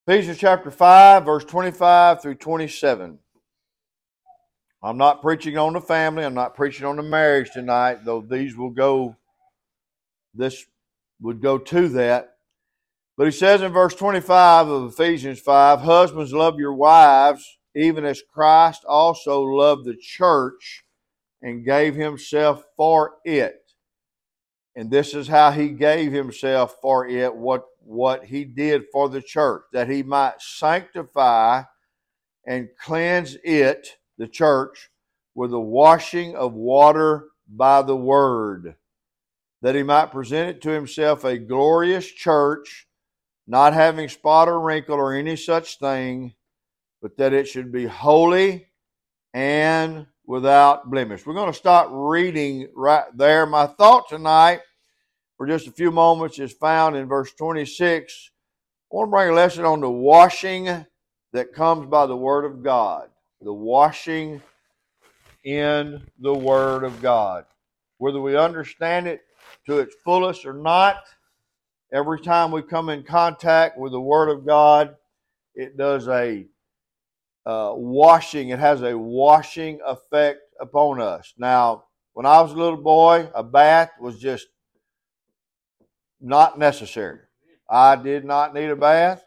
Ephesians chapter 5, verse 25 through 27. I'm not preaching on the family. I'm not preaching on the marriage tonight, though this would go to that. But he says in verse 25 of Ephesians 5, husbands, love your wives, even as Christ also loved the church and gave himself for it. And this is how he gave himself for it, what he did for the church, that he might sanctify and cleanse it, the church, with the washing of water by the word, that he might present it to himself a glorious church, not having spot or wrinkle or any such thing, but that it should be holy and without blemish. We're going to start reading right there. My thought tonight, for just a few moments, is found in verse 26. I want to bring a lesson on the washing that comes by the Word of God. The washing in the Word of God. Whether we understand it to its fullest or not, every time we come in contact with the Word of God, it does a washing. It has a washing effect upon us. Now, when I was a little boy, a bath was just not necessary. I did not need a bath.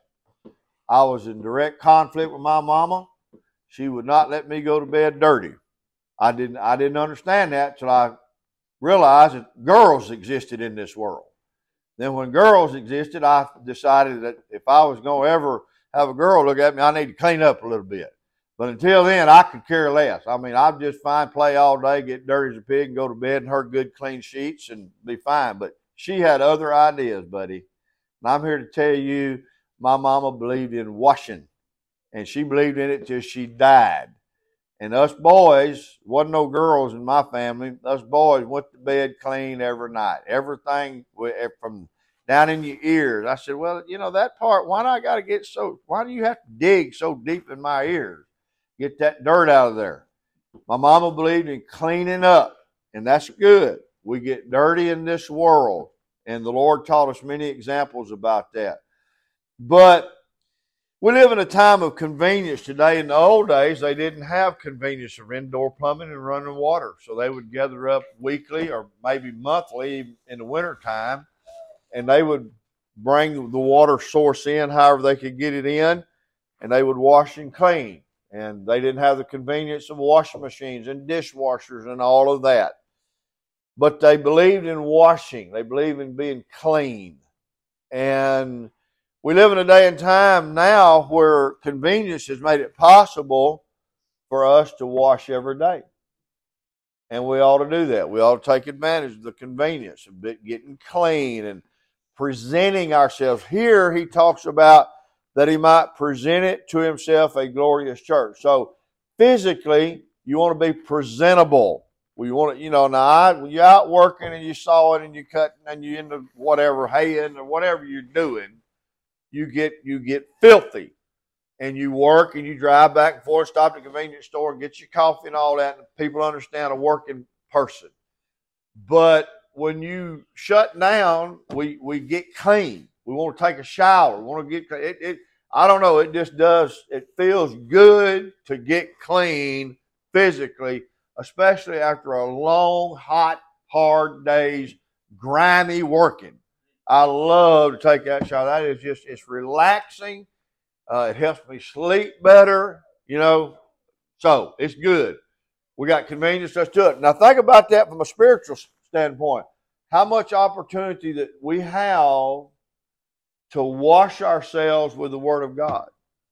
I was in direct conflict with my mama. She would not let me go to bed dirty. I didn't understand that till I realized that girls existed in this world. Then when girls existed, I decided that if I was going to ever have a girl look at me, I need to clean up a little bit. But until then, I could care less. I mean, I'd just fine, play all day, get dirty as a pig, and go to bed in her good, clean sheets and be fine. But she had other ideas, buddy. And I'm here to tell you, my mama believed in washing. And she believed in it till she died. And us boys, wasn't no girls in my family, us boys went to bed clean every night. Everything from down in your ears. I said, well, that part, why do you have to dig so deep in my ears? Get that dirt out of there. My mama believed in cleaning up, and that's good. We get dirty in this world, and the Lord taught us many examples about that. But we live in a time of convenience today. In the old days, they didn't have convenience of indoor plumbing and running water. So they would gather up weekly or maybe monthly in the wintertime, and they would bring the water source in however they could get it in, and they would wash and clean. And they didn't have the convenience of washing machines and dishwashers and all of that. But they believed in washing. They believed in being clean. And we live in a day and time now where convenience has made it possible for us to wash every day. And we ought to do that. We ought to take advantage of the convenience of getting clean and presenting ourselves. Here he talks about that he might present it to himself a glorious church. So physically, you want to be presentable. We want to, now when you're out working and you saw it and you're cutting and you're into whatever, haying or whatever you're doing, you get filthy, and you work and you drive back and forth, stop at the convenience store and get your coffee and all that, and people understand a working person. But when you shut down, we get clean. We want to take a shower. We want to get it. I don't know. It just does. It feels good to get clean physically, especially after a long, hot, hard day's grimy working. I love to take that shower. That is just, it's relaxing. It helps me sleep better, So it's good. We got convenience to it. Now think about that from a spiritual standpoint. How much opportunity that we have to wash ourselves with the Word of God.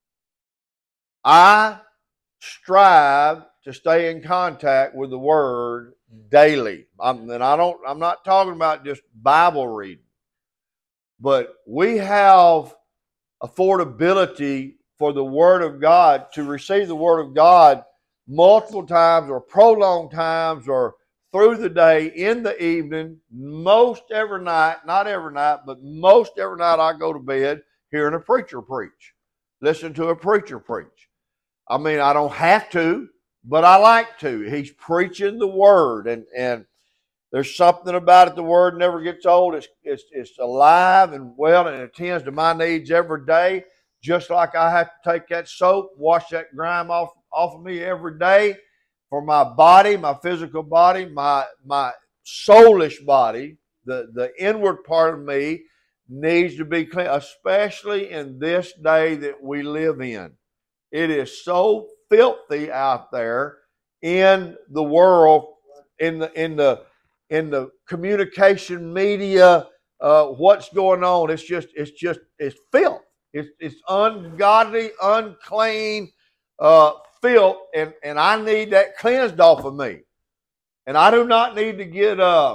I strive to stay in contact with the Word daily. I'm not talking about just Bible reading, but we have affordability for the Word of God to receive the Word of God multiple times or prolonged times or through the day, in the evening, most every night, not every night, but most every night I go to bed hearing a preacher preach. Listen to a preacher preach. I mean, I don't have to, but I like to. He's preaching the Word, and there's something about it. The Word never gets old. It's alive and well, and it attends to my needs every day. just like I have to take that soap, wash that grime off of me every day for my body, my physical body, my soulish body, the inward part of me needs to be clean, especially in this day that we live in. It is so filthy out there in the world, in the communication media, what's going on. It's filth. It's ungodly, unclean filth, and I need that cleansed off of me. And I do not need to get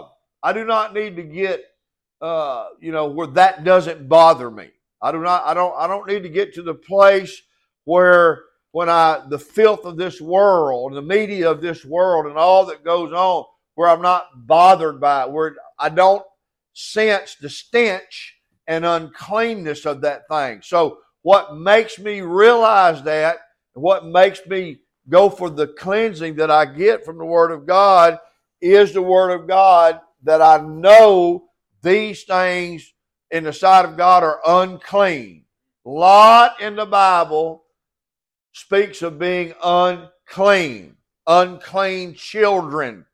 where that doesn't bother me. I don't need to get to the place where the filth of this world, the media of this world, and all that goes on, where I'm not bothered by it, where I don't sense the stench and uncleanness of that thing. So what makes me realize that, what makes me go for the cleansing that I get from the Word of God, is the Word of God, that I know these things in the sight of God are unclean. Lot in the Bible speaks of being unclean, unclean children,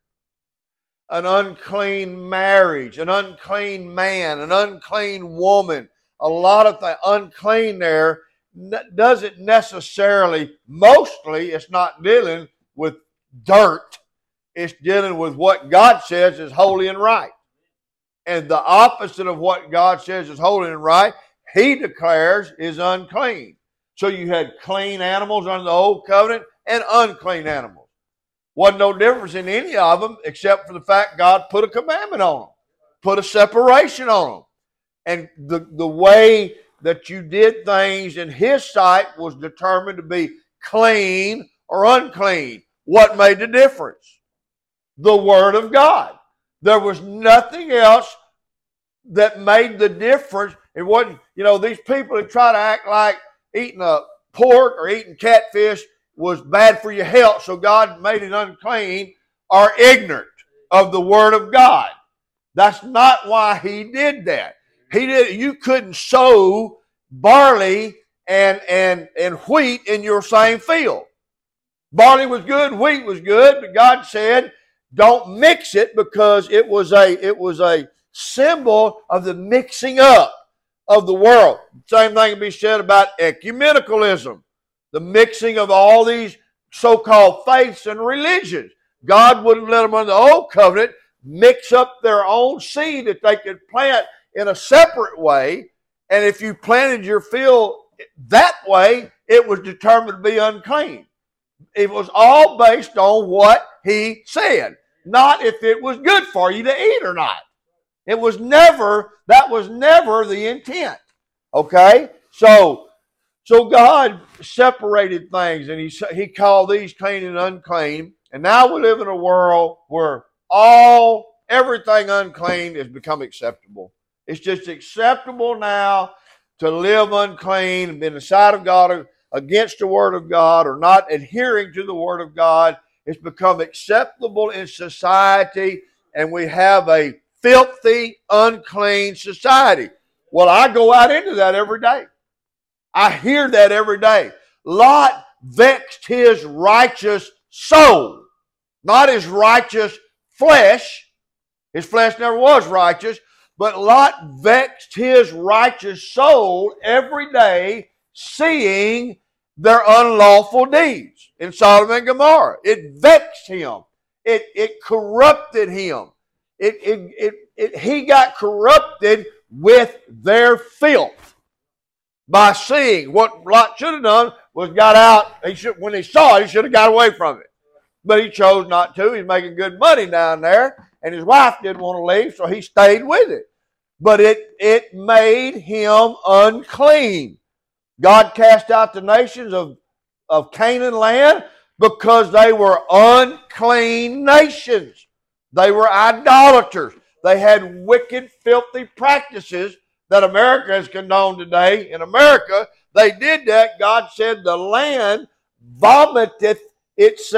an unclean marriage, an unclean man, an unclean woman. A lot of things. Unclean there doesn't necessarily, mostly it's not dealing with dirt. It's dealing with what God says is holy and right. And the opposite of what God says is holy and right, He declares is unclean. So you had clean animals under the old covenant and unclean animals. Wasn't no difference in any of them except for the fact God put a commandment on them, put a separation on them. And the way that you did things in His sight was determined to be clean or unclean. What made the difference? The Word of God. There was nothing else that made the difference. It wasn't, these people that try to act like eating a pork or eating catfish was bad for your health, so God made it unclean, are ignorant of the Word of God. That's not why He did that. You couldn't sow barley and wheat in your same field. Barley was good, wheat was good, but God said, don't mix it, because it was a symbol of the mixing up of the world. Same thing can be said about ecumenicalism, the mixing of all these so-called faiths and religions. God wouldn't let them under the old covenant mix up their own seed that they could plant in a separate way. And if you planted your field that way, it was determined to be unclean. It was all based on what He said, not if it was good for you to eat or not. That was never the intent. Okay? So God separated things, and He called these clean and unclean. And now we live in a world where everything unclean has become acceptable. It's just acceptable now to live unclean in the sight of God, against the Word of God, or not adhering to the Word of God. It's become acceptable in society, and we have a filthy, unclean society. Well, I go out into that every day. I hear that every day. Lot vexed his righteous soul, not his righteous flesh. His flesh never was righteous, but Lot vexed his righteous soul every day, seeing their unlawful deeds in Sodom and Gomorrah. It vexed him. It corrupted him. He got corrupted with their filth by seeing. What Lot should have done was got out. When he saw it, he should have got away from it. But he chose not to. He's making good money down there, and his wife didn't want to leave, so he stayed with it. But it made him unclean. God cast out the nations of Canaan land because they were unclean nations. They were idolaters. They had wicked, filthy practices that America has condoned today. In America, they did that. God said the land vomiteth its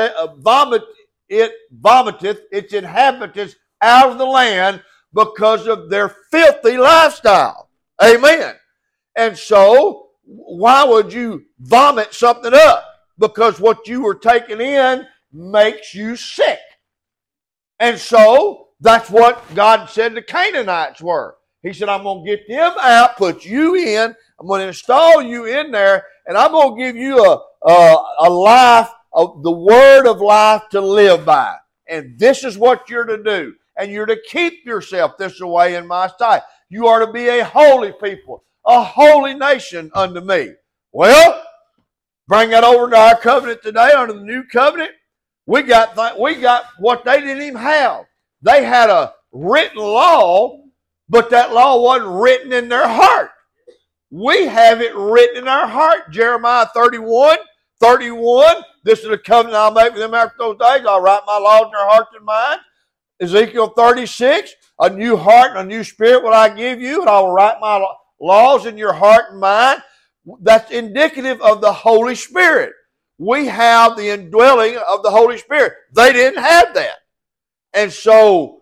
inhabitants out of the land because of their filthy lifestyle. Amen. And so why would you vomit something up? Because what you were taking in makes you sick. And so that's what God said the Canaanites were. He said, I'm going to get them out, put you in, I'm going to install you in there, and I'm going to give you a life, the word of life to live by. And this is what you're to do. And you're to keep yourself this way in my sight. You are to be a holy people, a holy nation unto me. Well, bring that over to our covenant today, under the new covenant. We got what they didn't even have. They had a written law, but that law wasn't written in their heart. We have it written in our heart. Jeremiah 31, this is the covenant I'll make with them after those days. I'll write my laws in their hearts and minds. Ezekiel 36, a new heart and a new spirit will I give you, and I will write my laws in your heart and mind. That's indicative of the Holy Spirit. We have the indwelling of the Holy Spirit. They didn't have that. And so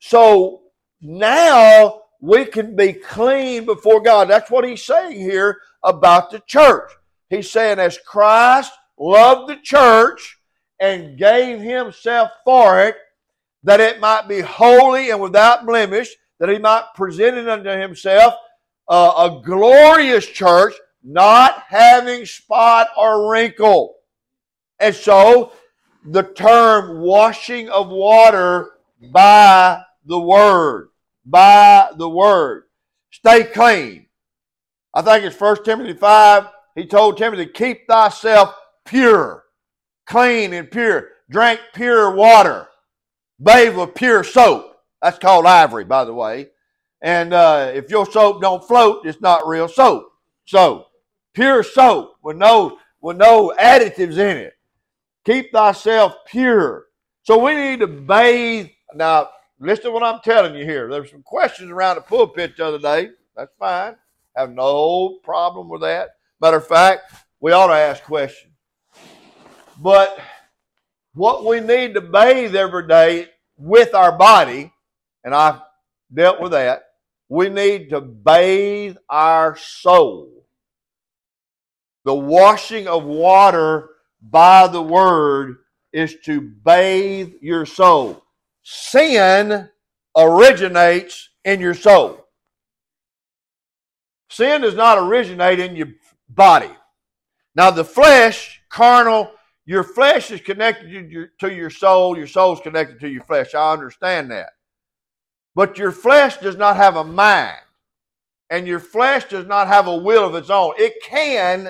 now we can be clean before God. That's what he's saying here about the church. He's saying as Christ loved the church and gave himself for it, that it might be holy and without blemish, that he might present it unto himself a glorious church, not having spot or wrinkle. And so the term washing of water by the word. By the word. Stay clean. I think it's 1 Timothy 5. He told Timothy, keep thyself pure, clean and pure. Drink pure water. Bathe with pure soap. That's called ivory, by the way. And if your soap don't float, it's not real soap. So, pure soap with no additives in it. Keep thyself pure. So we need to bathe. Now, listen to what I'm telling you here. There's some questions around the pulpit the other day. That's fine. I have no problem with that. Matter of fact, we ought to ask questions. But what we need to bathe every day with our body, and I've dealt with that, we need to bathe our soul. The washing of water by the word is to bathe your soul. Sin originates in your soul. Sin does not originate in your body. Now the flesh, carnal, your flesh is connected to your soul. Your soul is connected to your flesh. I understand that. But your flesh does not have a mind. And your flesh does not have a will of its own. It can,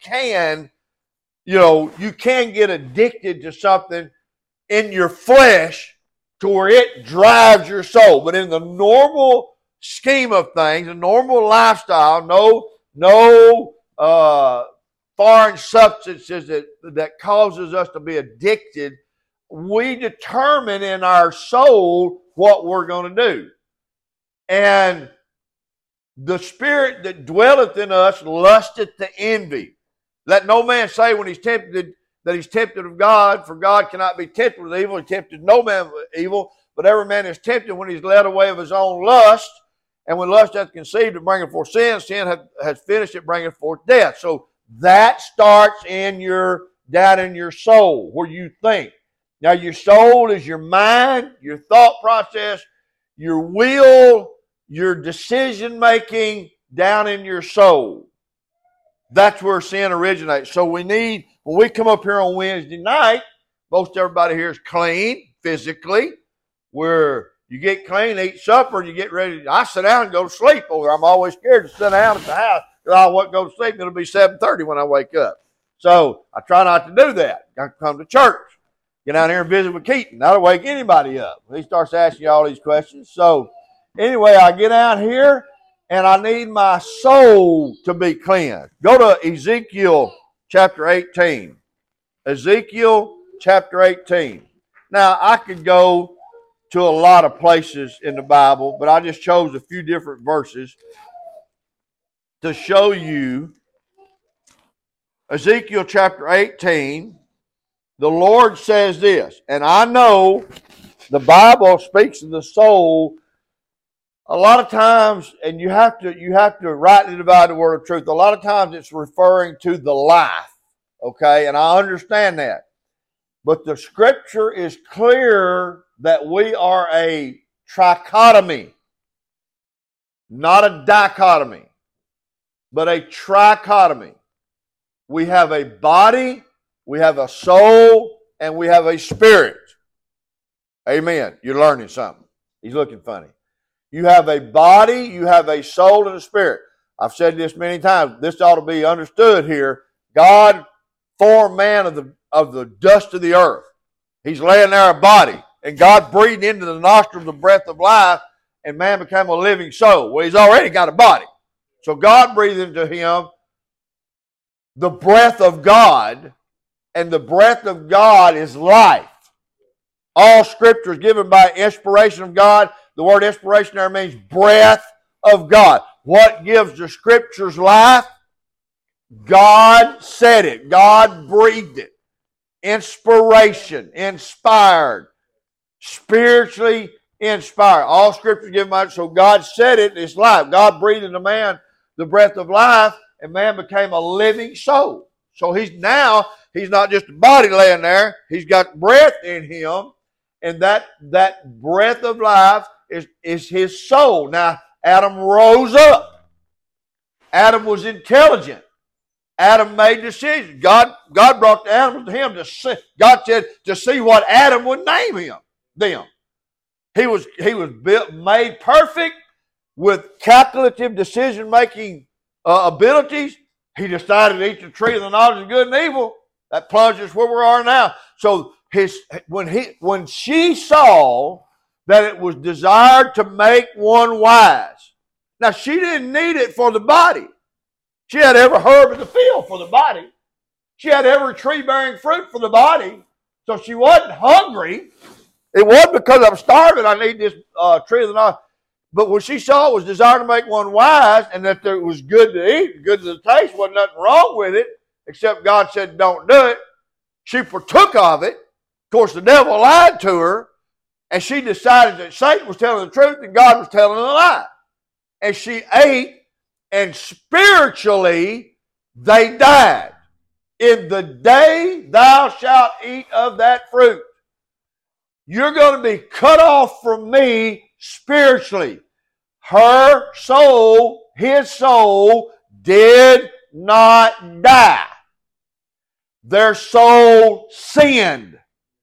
you can get addicted to something in your flesh to where it drives your soul. But in the normal scheme of things, a normal lifestyle, no foreign substances that causes us to be addicted, we determine in our soul what we're going to do. And the spirit that dwelleth in us lusteth to envy. Let no man say when he's tempted that he's tempted of God, for God cannot be tempted with evil. He tempted no man with evil, but every man is tempted when he's led away of his own lust. And when lust hath conceived, it bringeth forth sin. Sin has finished, it bringeth forth death. So that starts down in your soul, where you think. Now your soul is your mind, your thought process, your will, your decision making down in your soul. That's where sin originates. So when we come up here on Wednesday night, most everybody here is clean physically. Where you get clean, eat supper, and you get ready. I sit down and go to sleep over there. I'm always scared to sit down at the house. I won't go to sleep. It'll be 7:30 when I wake up. So I try not to do that. I come to church. Get down here and visit with Keaton. That'll wake anybody up. He starts asking you all these questions. So anyway, I get out here, and I need my soul to be cleansed. Go to Ezekiel chapter 18. Ezekiel chapter 18. Now, I could go to a lot of places in the Bible, but I just chose a few different verses to show you. Ezekiel chapter 18, the Lord says this, and I know the Bible speaks of the soul A lot of times, and you have to rightly divide the word of truth. A lot of times it's referring to the life. Okay, and I understand that. But the scripture is clear that we are a trichotomy, not a dichotomy, but a trichotomy. We have a body, we have a soul, and we have a spirit. Amen. You're learning something. He's looking funny. You have a body, you have a soul, and a spirit. I've said this many times. This ought to be understood here. God formed man of the dust of the earth. He's laying there a body. And God breathed into the nostrils the breath of life, and man became a living soul. Well, he's already got a body. So God breathed into him the breath of God, and the breath of God is life. All scripture is given by inspiration of God. The word inspiration there means breath of God. What gives the scriptures life? God said it. God breathed it. Inspiration, inspired, spiritually inspired. All scripture is given by it. So God said it, it's life. God breathed into man the breath of life, and man became a living soul. So he's not just a body laying there. He's got breath in him, and that breath of life is his soul. Now, Adam rose up. Adam was intelligent. Adam made decisions. God brought the animals to him to see. God said to see what Adam would name them. He was made perfect with calculative decision-making abilities. He decided to eat the tree of the knowledge of good and evil. That plunged us where we are now. So when she saw that it was desired to make one wise. Now, she didn't need it for the body. She had every herb in the field for the body. She had every tree bearing fruit for the body. So she wasn't hungry. It wasn't because I'm starving, I need this tree of the knowledge. But when she saw it was desired to make one wise, and that it was good to eat, good to the taste, wasn't nothing wrong with it, except God said don't do it. She partook of it. Of course, the devil lied to her, and she decided that Satan was telling the truth and God was telling a lie. And she ate, and spiritually they died. In the day thou shalt eat of that fruit, you're going to be cut off from me spiritually. Her soul, his soul, did not die. Their soul sinned.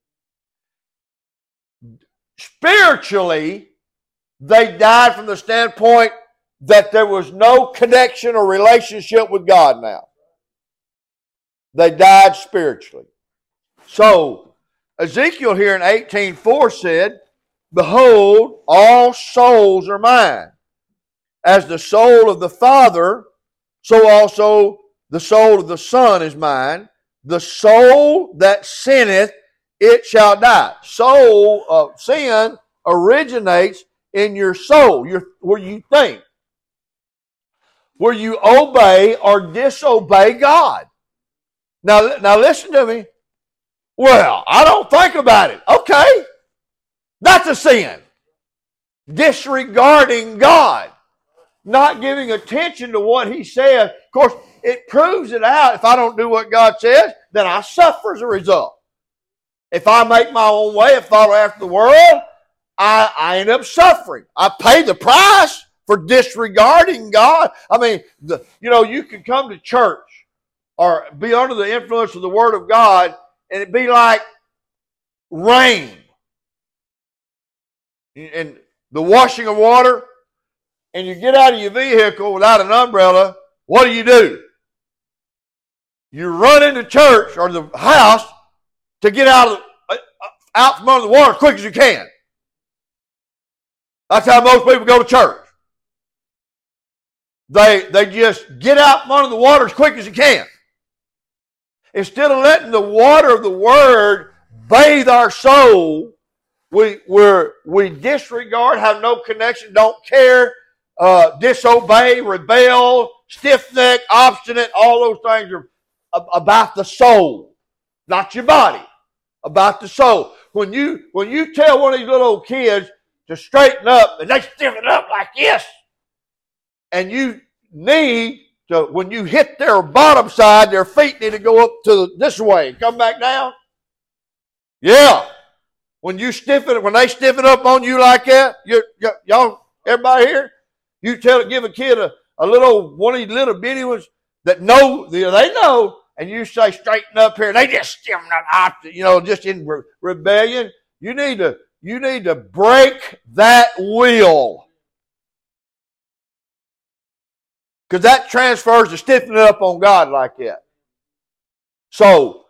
Spiritually, they died from the standpoint that there was no connection or relationship with God now. They died spiritually. So, Ezekiel here in 18:4 said, behold, all souls are mine. As the soul of the Father, so also the soul of the Son is mine. The soul that sinneth, it shall die. Soul of sin originates in your soul, where you think, where you obey or disobey God. Now listen to me. Well, I don't think about it. Okay. That's a sin. Disregarding God. Not giving attention to what He says. Of course, it proves it out. If I don't do what God says, then I suffer as a result. If I make my own way and follow after the world, I end up suffering. I pay the price for disregarding God. I mean, you can come to church or be under the influence of the Word of God, and it'd be like rain and the washing of water, and you get out of your vehicle without an umbrella. What do? You run into church or the house to get out from under the water as quick as you can. That's how most people go to church. They just get out from under the water as quick as you can. Instead of letting the water of the Word bathe our soul, we disregard, have no connection, don't care, disobey, rebel, stiff-necked, obstinate. All those things are about the soul, not your body. About the soul. When you tell one of these little old kids to straighten up, and they stiffen up like this. And you need to, when you hit their bottom side, their feet need to go up to this way, come back down. Yeah. When they stiffen up on you like that, y'all, everybody here, you give a kid a little, one of these little bitty ones that they know, and you say straighten up here, and they just stiffen up, just in rebellion. You need to break that will. Because that transfers to stiffening up on God like that. So,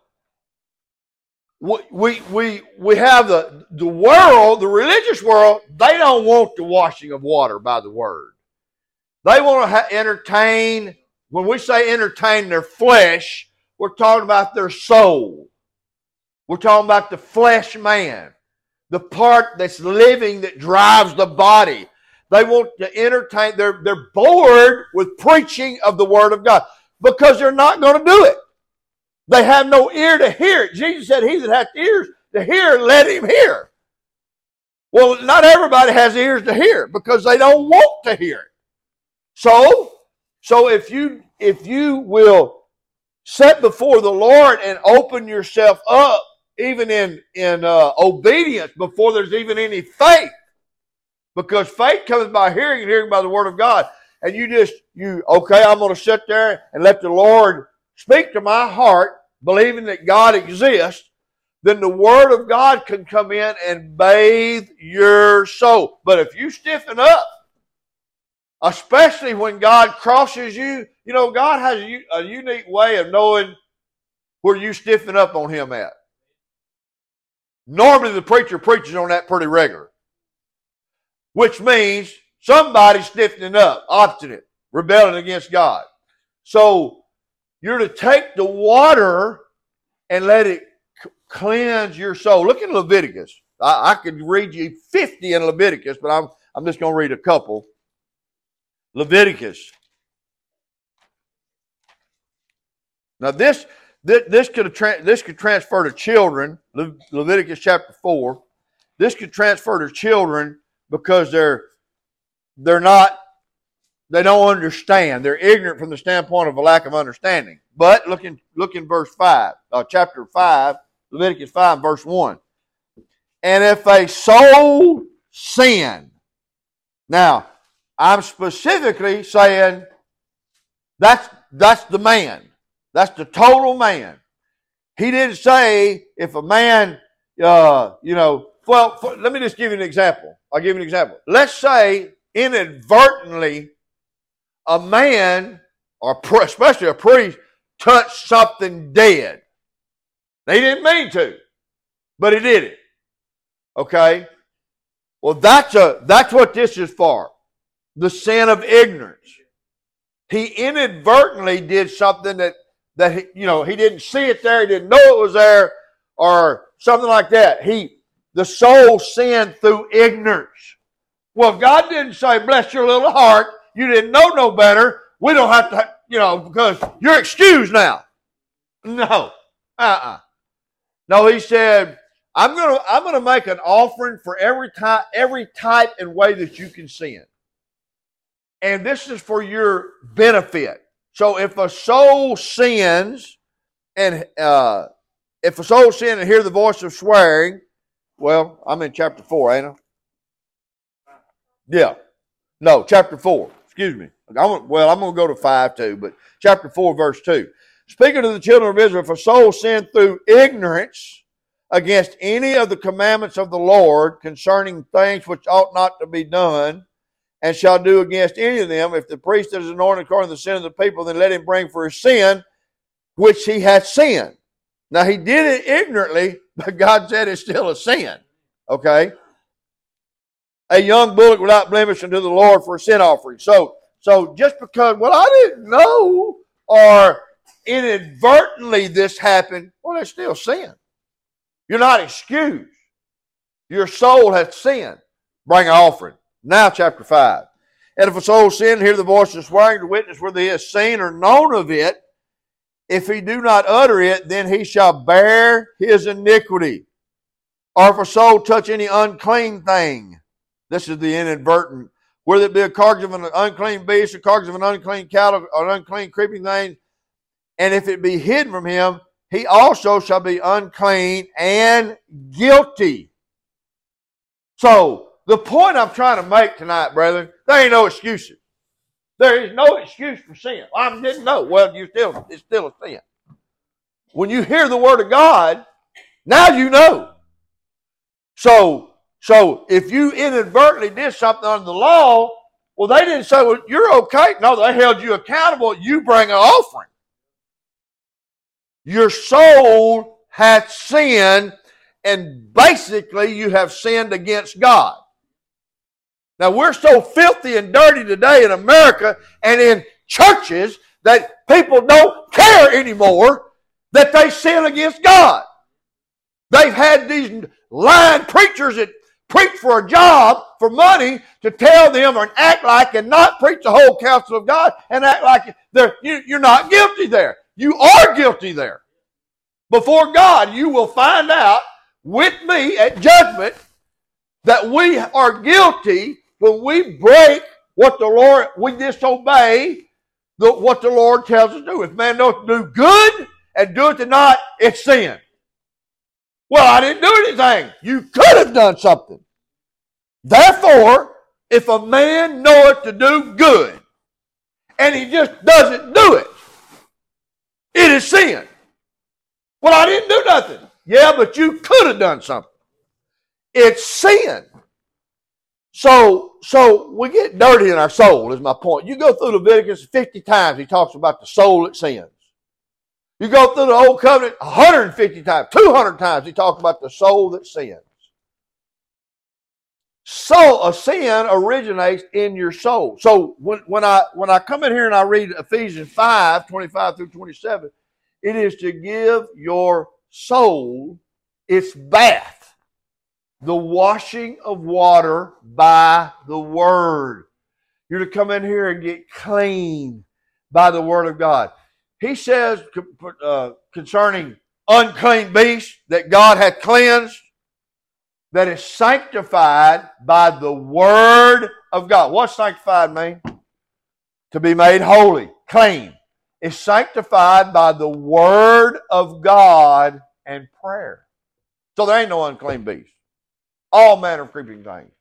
we have the world, the religious world, they don't want the washing of water by the word. They want to entertain, when we say entertain their flesh, we're talking about their soul. We're talking about the flesh man, the part that's living that drives the body. They want to entertain, they're bored with preaching of the Word of God because they're not going to do it. They have no ear to hear it. Jesus said, he that hath ears to hear, let him hear. Well, not everybody has ears to hear because they don't want to hear it. So if you will set before the Lord and open yourself up, even in obedience, before there's even any faith, because faith comes by hearing and hearing by the Word of God, and okay, I'm going to sit there and let the Lord speak to my heart, believing that God exists, then the Word of God can come in and bathe your soul. But if you stiffen up, especially when God crosses you, God has a unique way of knowing where you stiffen up on Him at. Normally the preacher preaches on that pretty regular, which means somebody's stiffening up, obstinate, rebelling against God. So you're to take the water and let it cleanse your soul. Look in Leviticus. I could read you 50 in Leviticus, but I'm just going to read a couple. Leviticus. Now this could transfer to children. Leviticus chapter 4. This could transfer to children because they don't understand. They're ignorant from the standpoint of a lack of understanding. But look in verse 5, chapter 5, Leviticus 5, verse 1. And if a soul sin, now I'm specifically saying that's the man. That's the total man. He didn't say if a man, let me just give you an example. I'll give you an example. Let's say inadvertently a man, or especially a priest, touched something dead. They didn't mean to, but he did it. Okay? Well, that's what this is for. The sin of ignorance. He inadvertently did something that he didn't see it there, he didn't know it was there, or something like that. The soul sinned through ignorance. Well, God didn't say, bless your little heart, you didn't know no better, we don't have to, because you're excused now. No. No, he said, I'm gonna make an offering for every type and way that you can sin. And this is for your benefit. So if a soul sins and hear the voice of swearing, well, I'm in chapter 4, ain't I? Yeah. No, chapter 4. Excuse me. I'm going to go to 5 too, but chapter 4, verse 2. Speaking to the children of Israel, if a soul sinned through ignorance against any of the commandments of the Lord concerning things which ought not to be done, and shall do against any of them, if the priest is anointed according to the sin of the people, then let him bring for his sin, which he hath sinned. Now, he did it ignorantly, but God said it's still a sin. Okay? A young bullock without blemish unto the Lord for a sin offering. So just because, I didn't know, or inadvertently this happened, it's still sin. You're not excused. Your soul has sinned. Bring an offering. Now, chapter 5. And if a soul sin, hear the voice of swearing to witness whether he has seen or known of it. If he do not utter it, then he shall bear his iniquity. Or if a soul touch any unclean thing, This is the inadvertent. Whether it be a carcass of an unclean beast, a carcass of an unclean cattle, or an unclean creeping thing, and if it be hidden from him, he also shall be unclean and guilty. So, the point I'm trying to make tonight, brethren, there ain't no excuses. There is no excuse for sin. I didn't know. Well, it's still a sin. When you hear the word of God, now you know. So if you inadvertently did something under the law, well, they didn't say, well, you're okay. No, they held you accountable. You bring an offering. Your soul hath sinned, and basically you have sinned against God. Now, we're so filthy and dirty today in America and in churches that people don't care anymore that they sin against God. They've had these lying preachers that preach for a job, for money, to tell them and act like and not preach the whole counsel of God and act like you're not guilty there. You are guilty there. Before God, you will find out with me at judgment that we are guilty when we break what the Lord, we disobey what the Lord tells us to do. If man don't do good and do it not, it's sin. Well, I didn't do anything. You could have done something. Therefore, if a man knoweth to do good and he just doesn't do it, it is sin. Well, I didn't do nothing. Yeah, but you could have done something. It's sin. So we get dirty in our soul, is my point. You go through Leviticus 50 times, he talks about the soul that sins. You go through the Old Covenant 150 times, 200 times, he talks about the soul that sins. So a sin originates in your soul. So when I come in here and I read Ephesians 5, 25 through 27, it is to give your soul its bath. The washing of water by the Word. You're to come in here and get clean by the Word of God. He says concerning unclean beasts that God hath cleansed, that is sanctified by the Word of God. What's sanctified mean? To be made holy, clean. It's sanctified by the Word of God and prayer. So there ain't no unclean beast. All manner of creeping things.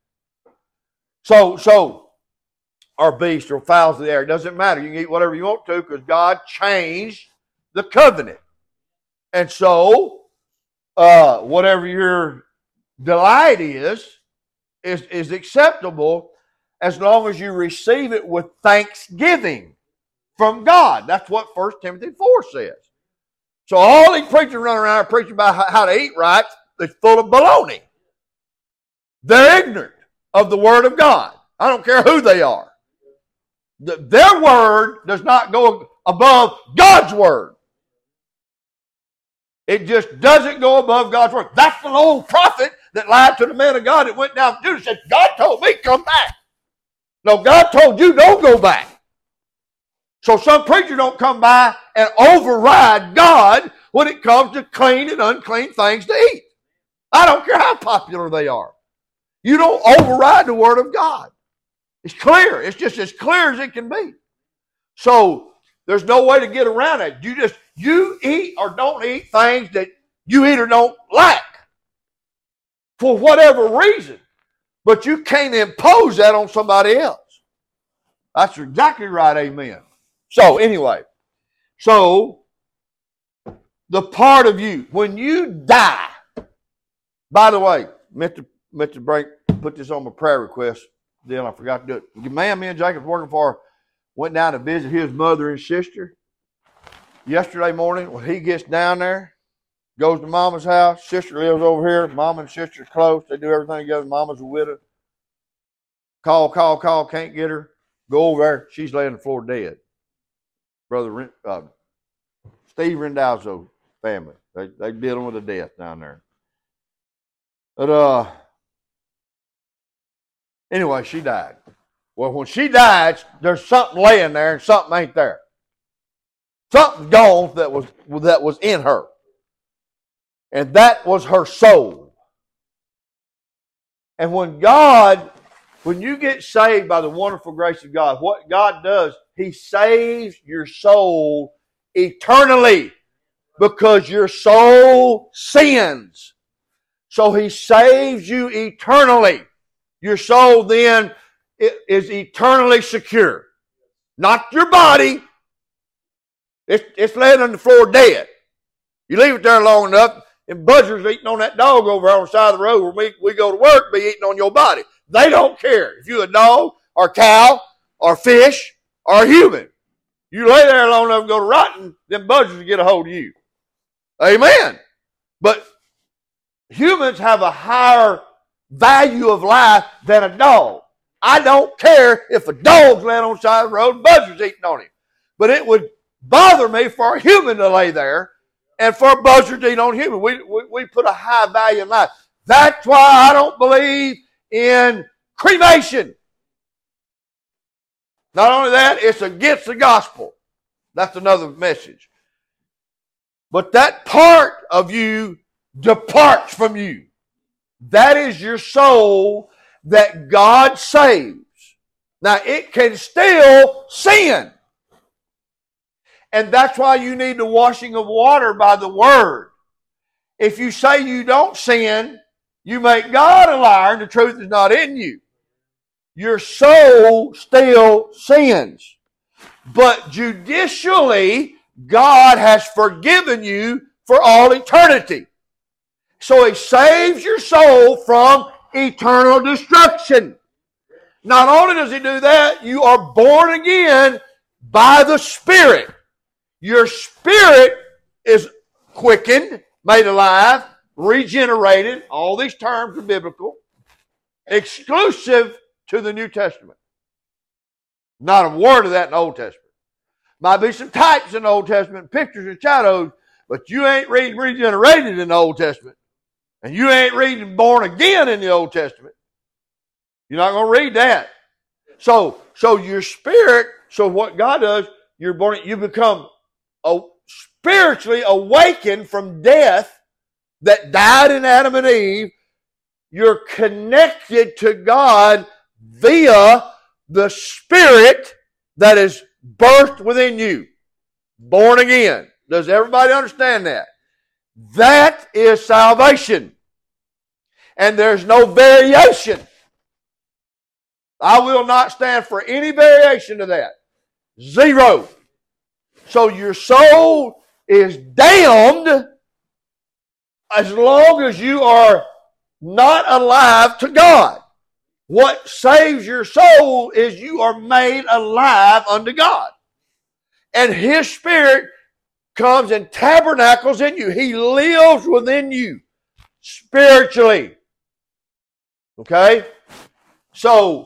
So our beasts or fowls of the air, it doesn't matter. You can eat whatever you want to because God changed the covenant. And so, whatever your delight is acceptable as long as you receive it with thanksgiving from God. That's what 1 Timothy 4 says. So all these preachers running around preaching about how to eat right, it's full of baloney. They're ignorant of the Word of God. I don't care who they are. Their word does not go above God's Word. It just doesn't go above God's Word. That's the old prophet that lied to the man of God that went down to Judah and said, God told me, come back. No, God told you, don't go back. So some preacher don't come by and override God when it comes to clean and unclean things to eat. I don't care how popular they are. You don't override the Word of God. It's clear. It's just as clear as it can be. So there's no way to get around it. You eat or don't eat things that you eat or don't like for whatever reason. But you can't impose that on somebody else. That's exactly right, amen. So anyway, the part of you, when you die, by the way, Mr. Brink put this on my prayer request. Then I forgot to do it. The man me and Jacob working for went down to visit his mother and sister yesterday morning. When he gets down there, goes to Mama's house. Sister lives over here. Mama and sister close. They do everything together. Mama's a widow. Call. Can't get her. Go over there. She's laying on the floor dead. Brother Steve Rendazzo family. They dealing with a death down there. But anyway, she died. Well, when she died, there's something laying there and something ain't there. Something's gone that was in her. And that was her soul. And when God When you get saved by the wonderful grace of God, what God does, He saves your soul eternally because your soul sins. So He saves you eternally. Your soul then is eternally secure. Not your body. It's laying on the floor dead. You leave it there long enough, and buzzards eating on that dog over on the side of the road where we go to work be eating on your body. They don't care if you're a dog or cow or fish or human. You lay there long enough and go to rotting, them buzzards will get a hold of you. Amen. But humans have a higher value of life than a dog. I don't care if a dog's laying on the side of the road and buzzards eating on him. But it would bother me for a human to lay there and for a buzzard to eat on a human. We put a high value in life. That's why I don't believe in cremation. Not only that, it's against the gospel. That's another message. But that part of you departs from you. That is your soul that God saves. Now, it can still sin. And that's why you need the washing of water by the Word. If you say you don't sin, you make God a liar and the truth is not in you. Your soul still sins. But judicially, God has forgiven you for all eternity. So He saves your soul from eternal destruction. Not only does He do that, you are born again by the Spirit. Your spirit is quickened, made alive, regenerated. All these terms are biblical. Exclusive to the New Testament. Not a word of that in the Old Testament. Might be some types in the Old Testament, pictures and shadows, but you ain't reading regenerated in the Old Testament. And you ain't reading born again in the Old Testament. You're not going to read that. So your spirit, so what God does, you're born, you become spiritually awakened from death that died in Adam and Eve. You're connected to God via the Spirit that is birthed within you. Born again. Does everybody understand that? That is salvation. And there's no variation. I will not stand for any variation to that. Zero. So your soul is damned as long as you are not alive to God. What saves your soul is you are made alive unto God. And His Spirit comes and tabernacles in you. He lives within you spiritually. Okay? So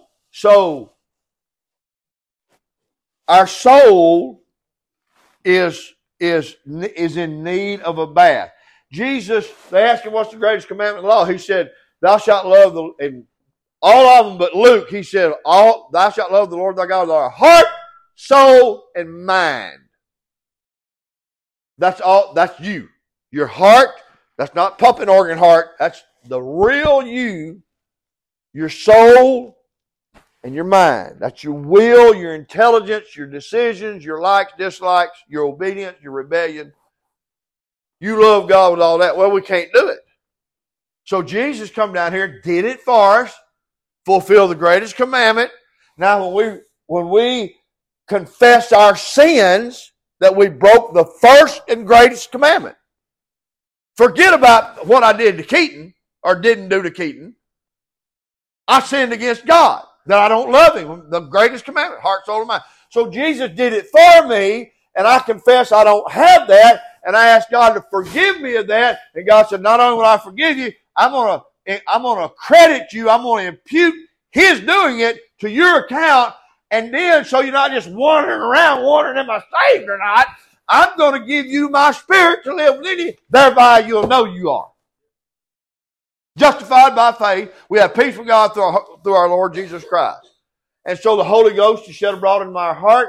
our soul is in need of a bath. Jesus, they asked Him what's the greatest commandment of the law. He said, thou shalt love and all of them but Luke, he said, thou shalt love the Lord thy God with thy heart, soul, and mind. That's all, that's you. Your heart, that's not pumping organ heart, that's the real you, your soul, and your mind. That's your will, your intelligence, your decisions, your likes, dislikes, your obedience, your rebellion. You love God with all that. Well, we can't do it. So Jesus come down here, did it for us, fulfilled the greatest commandment. Now when we confess our sins, that we broke the first and greatest commandment. Forget about what I did to Keaton or didn't do to Keaton. I sinned against God, that I don't love Him. The greatest commandment, heart, soul, and mind. So Jesus did it for me, and I confess I don't have that, and I asked God to forgive me of that. And God said, not only will I forgive you, I'm gonna credit you. I'm gonna impute His doing it to your account. And then, so you're not just wandering around wondering, am I saved or not? I'm going to give you my Spirit to live within you. Thereby you'll know you are. Justified by faith, we have peace with God through our Lord Jesus Christ. And so the Holy Ghost is shed abroad in my heart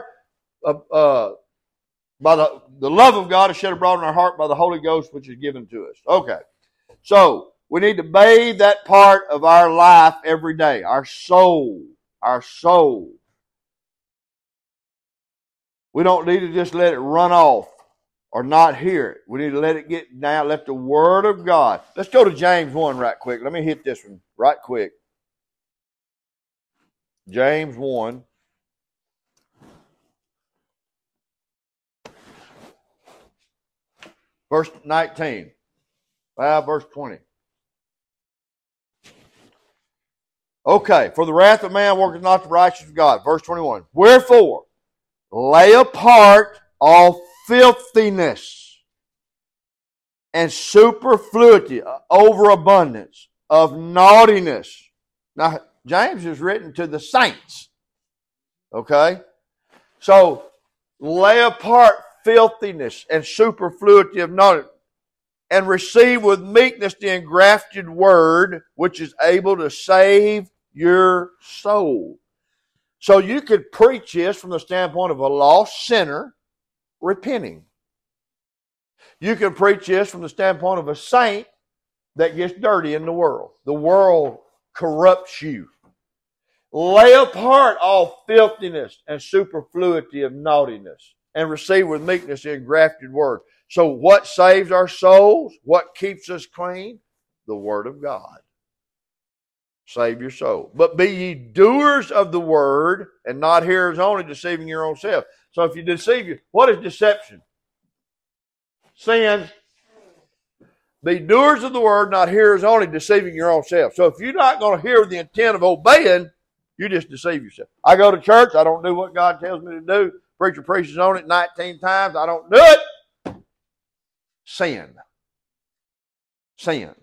by the love of God is shed abroad in our heart by the Holy Ghost which is given to us. Okay. So We need to bathe that part of our life every day. Our soul. Our soul. We don't need to just let it run off or not hear it. We need to let it get down. Let the Word of God. Let's go to James 1 right quick. Let me hit this one right quick. James 1. Verse 19. Verse 20. Okay, for the wrath of man worketh not the righteousness of God. Verse 21. Wherefore, lay apart all filthiness and superfluity, overabundance of naughtiness. Now, James is written to the saints. Okay? So, lay apart filthiness and superfluity of naughtiness, and receive with meekness the engrafted word, which is able to save your soul. So you could preach this from the standpoint of a lost sinner repenting. You can preach this from the standpoint of a saint that gets dirty in the world. The world corrupts you. Lay apart all filthiness and superfluity of naughtiness, and receive with meekness the engrafted word. So what saves our souls? What keeps us clean? The Word of God. Save your soul. But be ye doers of the word, and not hearers only, deceiving your own self. So if you deceive you, what is deception? Sin. Be doers of the word, not hearers only, deceiving your own self. So if you're not going to hear with the intent of obeying, you just deceive yourself. I go to church, I don't do what God tells me to do. Preacher preaches on it 19 times, I don't do it. Sin. Sin.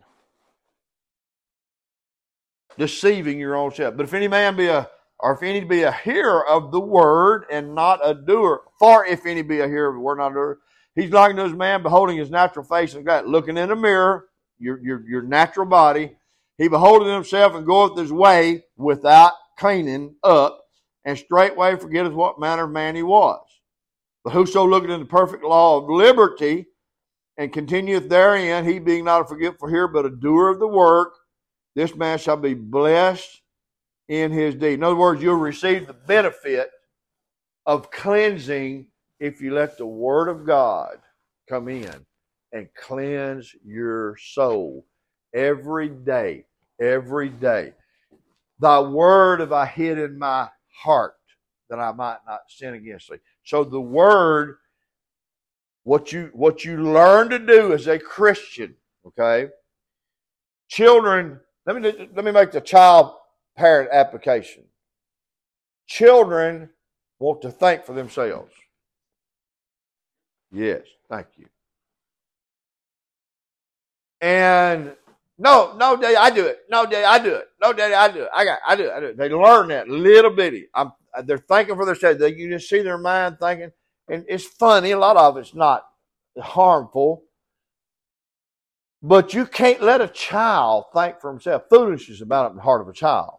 Deceiving your own self. But if any man be a hearer of the word and not a doer, for if any be a hearer of the word, not a doer, he's like those man beholding his natural face and God, looking in a mirror, your natural body. He beholdeth himself and goeth his way without cleaning up, and straightway forgetteth what manner of man he was. But whoso looketh in the perfect law of liberty and continueth therein, he being not a forgetful hearer, but a doer of the work, this man shall be blessed in his deed. In other words, you'll receive the benefit of cleansing if you let the Word of God come in and cleanse your soul every day. Every day. Thy word have I hid in my heart, that I might not sin against thee. So the Word, what you learn to do as a Christian, okay? Children, let me make the child parent application. Children want to think for themselves. Yes, thank you. And no, Daddy, I do it. No, Daddy, I do it. No, Daddy, I do it. I do it. They learn that little bitty. They're thinking for themselves. You just see their mind thinking, and it's funny. A lot of it's not harmful. But you can't let a child think for himself. Foolishness about it in the heart of a child.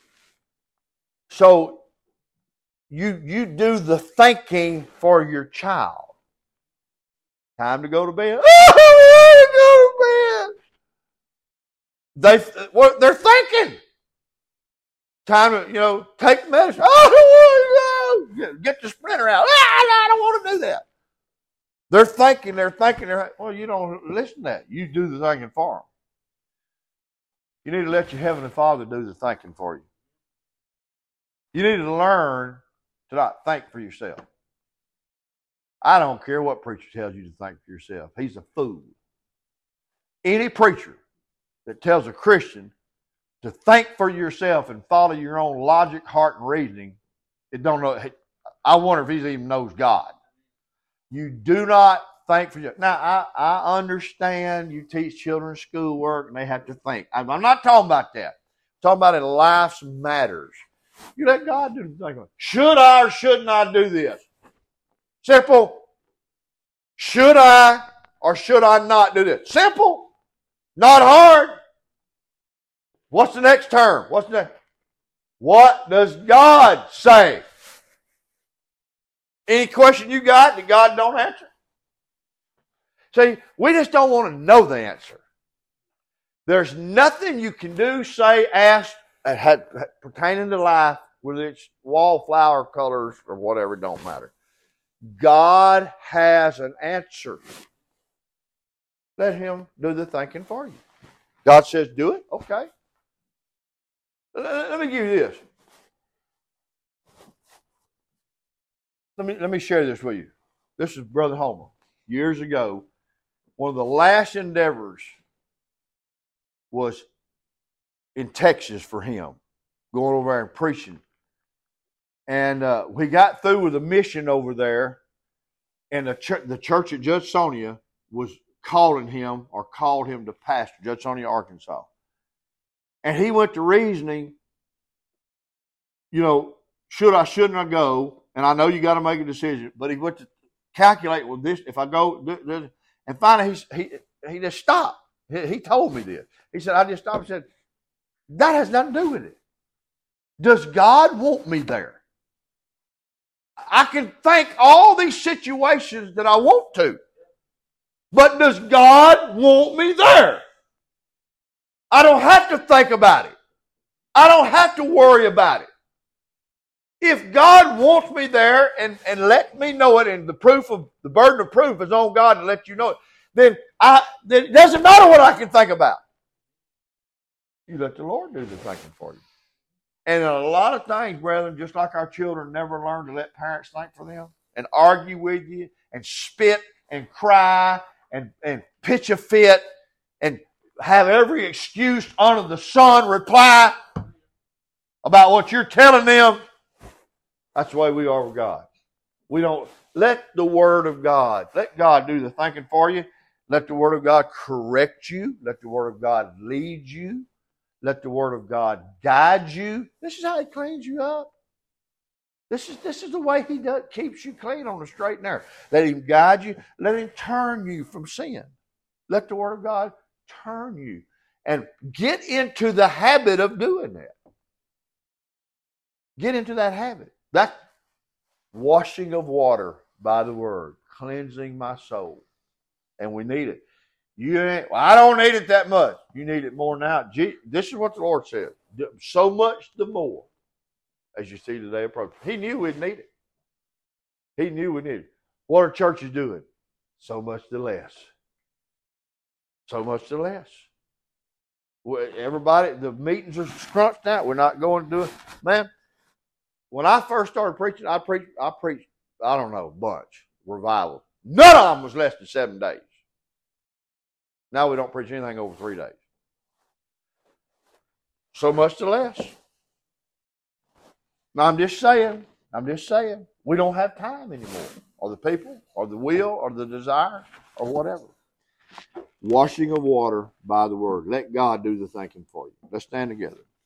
So you do the thinking for your child. Time to go to bed. Oh, I want to go to bed. They're thinking. Time to, take medicine. Oh, I want to go. Get the splinter out. I don't want to do that. They're thinking. Well, you don't listen to that. You do the thinking for them. You need to let your Heavenly Father do the thinking for you. You need to learn to not think for yourself. I don't care what preacher tells you to think for yourself. He's a fool. Any preacher that tells a Christian to think for yourself and follow your own logic, heart, and reasoning, I wonder if he even knows God. You do not think for yourself. Now, I understand you teach children schoolwork and they have to think. I'm not talking about that. I'm talking about in life's matters. You let God do the thinking. Should I or shouldn't I do this? Simple. Should I or should I not do this? Simple. Not hard. What's the next term? What does God say? Any question you got that God don't answer? See, we just don't want to know the answer. There's nothing you can do, say, ask, pertaining to life, whether it's wallflower colors or whatever, it don't matter. God has an answer. Let him do the thinking for you. God says, do it? Okay. Let me give you this. Let me share this with you. This is Brother Homer. Years ago, one of the last endeavors was in Texas for him, going over there and preaching. And we got through with a mission over there, and the church at Judge Sonia was called him to pastor, Judge Sonia, Arkansas. And he went to reasoning, should I, shouldn't I go? And I know you got to make a decision, but he went to calculate, well, this, if I go, this, and finally he just stopped. He told me this. He said, I just stopped and said, that has nothing to do with it. Does God want me there? I can think all these situations that I want to, but does God want me there? I don't have to think about it. I don't have to worry about it. If God wants me there and let me know it, and the burden of proof is on God to let you know it, then it doesn't matter what I can think about. You let the Lord do the thinking for you. And a lot of things, brethren, just like our children never learn to let parents think for them and argue with you and spit and cry and pitch a fit and have every excuse under the sun reply about what you're telling them. That's the way we are with God. We don't let the Word of God, let God do the thinking for you. Let the Word of God correct you. Let the Word of God lead you. Let the Word of God guide you. This is how He cleans you up. This is the way He keeps you clean on the straight and narrow. Let Him guide you. Let Him turn you from sin. Let the Word of God turn you. And get into the habit of doing that. Get into that habit. That washing of water by the Word, cleansing my soul. And we need it. I don't need it that much. You need it more now. This is what the Lord said. So much the more as you see the day approach. He knew we'd need it. He knew we needed it. What are churches doing? So much the less. So much the less. Everybody, the meetings are scrunched out. We're not going to do it. Man, when I first started preaching, I preached, I don't know, a bunch. Revival. None of them was less than 7 days. Now we don't preach anything over 3 days. So much the less. Now I'm just saying, we don't have time anymore, or the people, or the will, or the desire, or whatever. Washing of water by the Word. Let God do the thinking for you. Let's stand together.